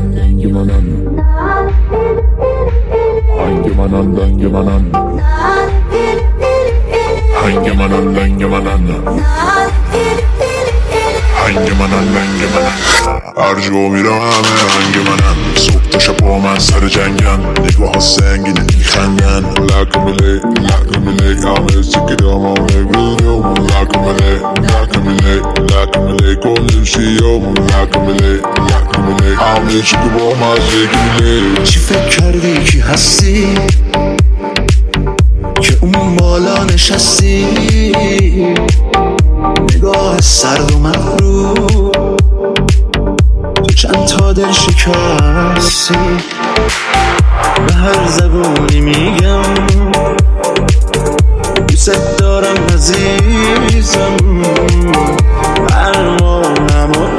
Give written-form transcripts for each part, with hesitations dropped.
هر جا میرم همه هنگ منن صبح تا شب با من سر جنگن نگاه ها سنگینه میخندن لکمله همه سکرام همه بیدیوم لکمله کنیم شیوم لکمله همه چی که با مزه گیله. چی فکر کردی کی هستی که اون بالا نشستی نگاه سرد و مغرور تو چند تا دل شکستی به هر زبونی میگم دوست دارم عزیزم برمانم و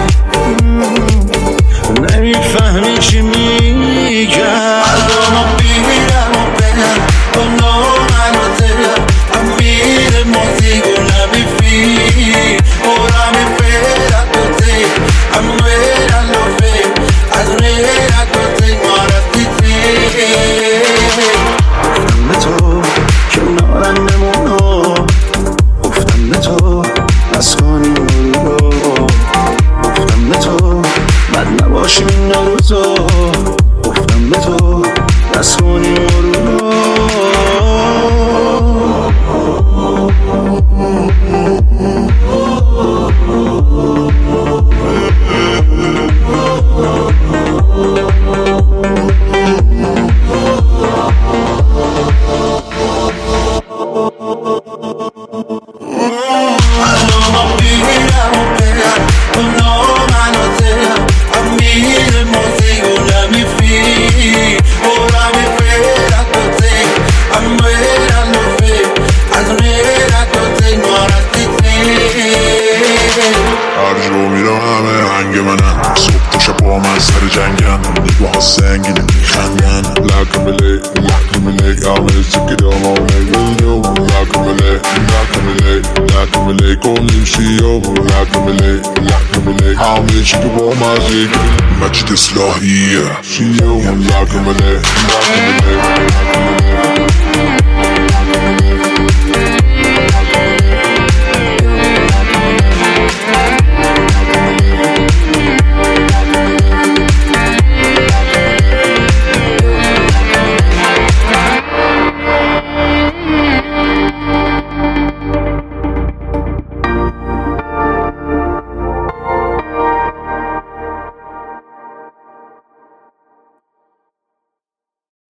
نمیفهمی چی میگم قلبمو بیرم و برم با نامن و دلم امیر موزیگو نمیفی برم فرد و تی امیر علوفه از میرد و تی مارتی تی گفتم به تو کنارم نمونو گفتم به تو بس کنی رو گفتم به تو بد نباشیم این روزا گفتم به تو بس کنی رو مجد اصلاحیه شیوم لکمله